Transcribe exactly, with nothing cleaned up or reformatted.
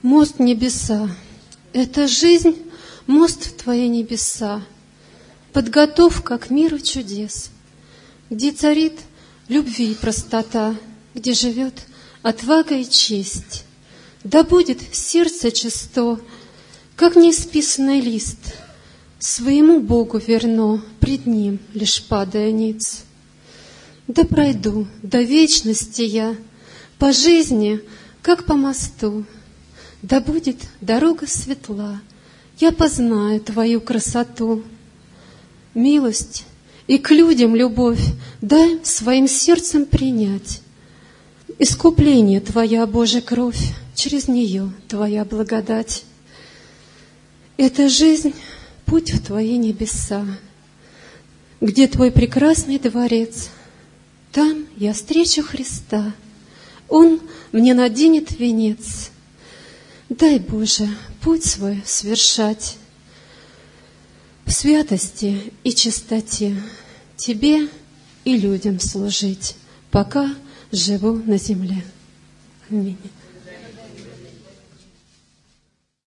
Мост небеса — это жизнь, мост в твои небеса, подготовка к миру чудес, где царит любви и простота, где живет отвага и честь. Да будет сердце чисто, как неисписанный лист, своему Богу верно, пред Ним лишь падая ниц. Да пройду до вечности я по жизни, как по мосту, да будет дорога светла, я познаю Твою красоту. Милость и к людям любовь дай своим сердцем принять. Искупление Твоя, Божья кровь, через нее Твоя благодать. Это жизнь, путь в Твои небеса, где Твой прекрасный дворец. Там я встречу Христа, Он мне наденет венец. Дай, Боже, путь свой свершать в святости и чистоте, Тебе и людям служить, пока живу на земле. Аминь.